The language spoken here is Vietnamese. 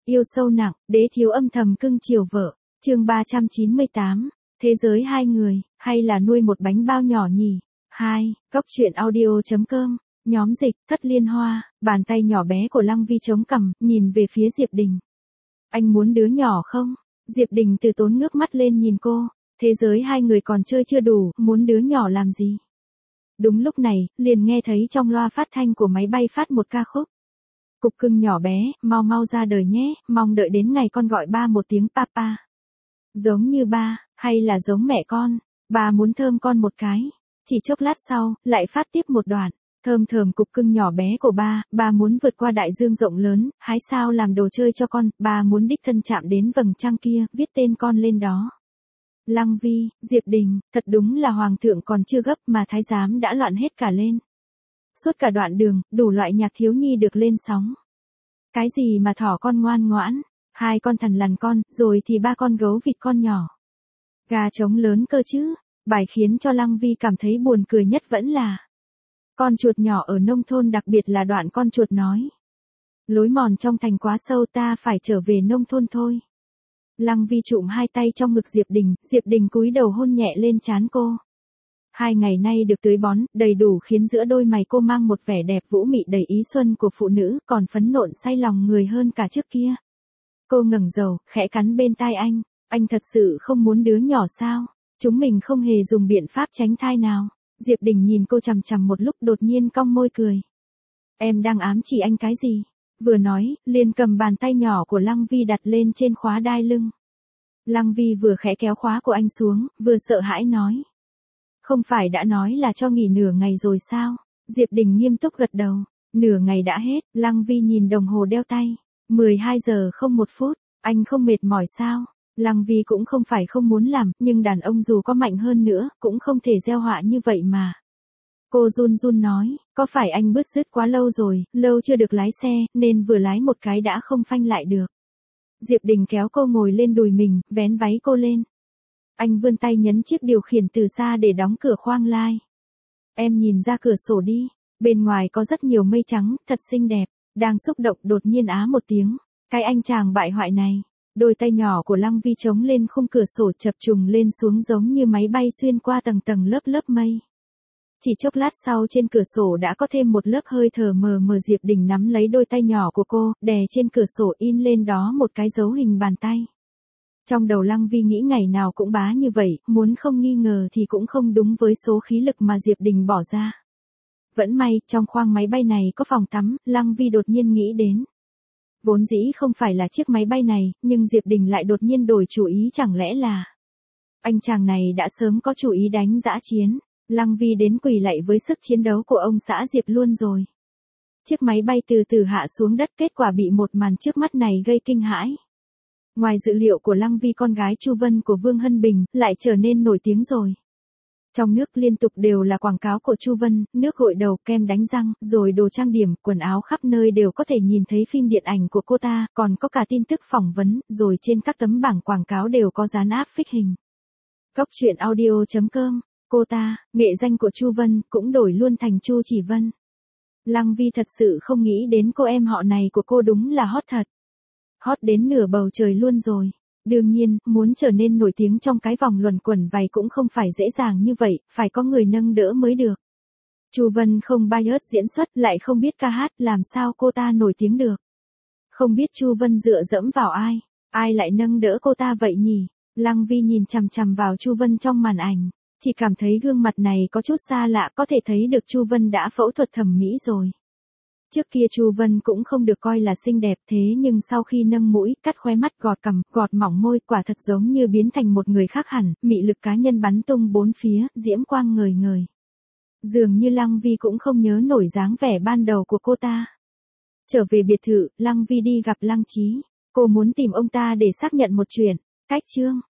Yêu sâu nặng, đế thiếu âm thầm cưng chiều vợ. Chương 398. Thế giới hai người, hay là nuôi một bánh bao nhỏ nhỉ? 2. Góc truyện audio.com. Nhóm dịch, Thất Liên Hoa, bàn tay nhỏ bé của Lăng Vi chống cằm, nhìn về phía Diệp Đình. Anh muốn đứa nhỏ không? Diệp Đình từ tốn ngước mắt lên nhìn cô. Thế giới hai người còn chơi chưa đủ, muốn đứa nhỏ làm gì? Đúng lúc này, liền nghe thấy trong loa phát thanh của máy bay phát một ca khúc. Cục cưng nhỏ bé, mau mau ra đời nhé, mong đợi đến ngày con gọi ba một tiếng papa. Giống như ba, hay là giống mẹ con, ba muốn thơm con một cái. Chỉ chốc lát sau, lại phát tiếp một đoạn. Thơm thơm cục cưng nhỏ bé của ba muốn vượt qua đại dương rộng lớn, hái sao làm đồ chơi cho con, ba muốn đích thân chạm đến vầng trăng kia, viết tên con lên đó. Lăng Vi, Diệp Đình, thật đúng là hoàng thượng còn chưa gấp mà thái giám đã loạn hết cả lên. Suốt cả đoạn đường, đủ loại nhạc thiếu nhi được lên sóng. Cái gì mà thỏ con ngoan ngoãn, hai con thằn lằn con, rồi thì ba con gấu vịt con nhỏ. Gà trống lớn cơ chứ, bài khiến cho Lăng Vi cảm thấy buồn cười nhất vẫn là con chuột nhỏ ở nông thôn, đặc biệt là đoạn con chuột nói. Lối mòn trong thành quá sâu, ta phải trở về nông thôn thôi. Lăng Vi trụm hai tay trong ngực Diệp Đình cúi đầu hôn nhẹ lên trán cô. 2 ngày nay được tưới bón, đầy đủ khiến giữa đôi mày cô mang một vẻ đẹp vũ mị đầy ý xuân của phụ nữ, còn phấn nộn say lòng người hơn cả trước kia. Cô ngẩng đầu, khẽ cắn bên tai anh thật sự không muốn đứa nhỏ sao? Chúng mình không hề dùng biện pháp tránh thai nào. Diệp Đình nhìn cô chằm chằm một lúc, đột nhiên cong môi cười. Em đang ám chỉ anh cái gì? Vừa nói, liền cầm bàn tay nhỏ của Lăng Vi đặt lên trên khóa đai lưng. Lăng Vi vừa khẽ kéo khóa của anh xuống, vừa sợ hãi nói. Không phải đã nói là cho nghỉ nửa ngày rồi sao? Diệp Đình nghiêm túc gật đầu. Nửa ngày đã hết, Lăng Vi nhìn đồng hồ đeo tay. 12 giờ 01 phút, anh không mệt mỏi sao? Lăng Vi cũng không phải không muốn làm, nhưng đàn ông dù có mạnh hơn nữa, cũng không thể gieo họa như vậy mà. Cô run run nói, có phải anh bứt rứt quá lâu rồi, lâu chưa được lái xe, nên vừa lái một cái đã không phanh lại được. Diệp Đình kéo cô ngồi lên đùi mình, vén váy cô lên. Anh vươn tay nhấn chiếc điều khiển từ xa để đóng cửa khoang lai. Em nhìn ra cửa sổ đi, bên ngoài có rất nhiều mây trắng, thật xinh đẹp. Đang xúc động đột nhiên á một tiếng. Cái anh chàng bại hoại này. Đôi tay nhỏ của Lăng Vi chống lên khung cửa sổ, chập trùng lên xuống giống như máy bay xuyên qua tầng tầng lớp lớp mây. Chỉ chốc lát sau, trên cửa sổ đã có thêm một lớp hơi thở mờ mờ. Diệp Đình nắm lấy đôi tay nhỏ của cô, đè trên cửa sổ, in lên đó một cái dấu hình bàn tay. Trong đầu Lăng Vi nghĩ ngày nào cũng bá như vậy, muốn không nghi ngờ thì cũng không đúng với số khí lực mà Diệp Đình bỏ ra. Vẫn may, trong khoang máy bay này có phòng tắm, Lăng Vi đột nhiên nghĩ đến. Vốn dĩ không phải là chiếc máy bay này, nhưng Diệp Đình lại đột nhiên đổi chủ ý, chẳng lẽ là anh chàng này đã sớm có chủ ý đánh dã chiến. Lăng Vi đến quỳ lạy với sức chiến đấu của ông xã Diệp luôn rồi. Chiếc máy bay từ từ hạ xuống đất, kết quả bị một màn trước mắt này gây kinh hãi. Ngoài dự liệu của Lăng Vi, con gái Chu Vân của Vương Hân Bình lại trở nên nổi tiếng rồi. Trong nước liên tục đều là quảng cáo của Chu Vân, nước gội đầu, kem đánh răng, rồi đồ trang điểm, quần áo, khắp nơi đều có thể nhìn thấy phim điện ảnh của cô ta, còn có cả tin tức phỏng vấn, rồi trên các tấm bảng quảng cáo đều có dán áp phích hình. Góc truyện audio.com. Cô ta, nghệ danh của Chu Vân, cũng đổi luôn thành Chu Chỉ Vân. Lăng Vi thật sự không nghĩ đến cô em họ này của cô đúng là hot thật. Hot đến nửa bầu trời luôn rồi. Đương nhiên, muốn trở nên nổi tiếng trong cái vòng luẩn quẩn vầy cũng không phải dễ dàng như vậy, phải có người nâng đỡ mới được. Chu Vân không bias diễn xuất, lại không biết ca hát, làm sao cô ta nổi tiếng được. Không biết Chu Vân dựa dẫm vào ai lại nâng đỡ cô ta vậy nhỉ? Lăng Vi nhìn chằm chằm vào Chu Vân trong màn ảnh, chỉ cảm thấy gương mặt này có chút xa lạ, có thể thấy được Chu Vân đã phẫu thuật thẩm mỹ rồi. Trước kia Chu Vân cũng không được coi là xinh đẹp, thế nhưng sau khi nâng mũi, cắt khóe mắt, gọt cằm, gọt mỏng môi, quả thật giống như biến thành một người khác hẳn, mị lực cá nhân bắn tung bốn phía, diễm quang ngời ngời. Dường như Lăng Vi cũng không nhớ nổi dáng vẻ ban đầu của cô ta. Trở về biệt thự, Lăng Vi đi gặp Lăng Chí. Cô muốn tìm ông ta để xác nhận một chuyện. Cách chương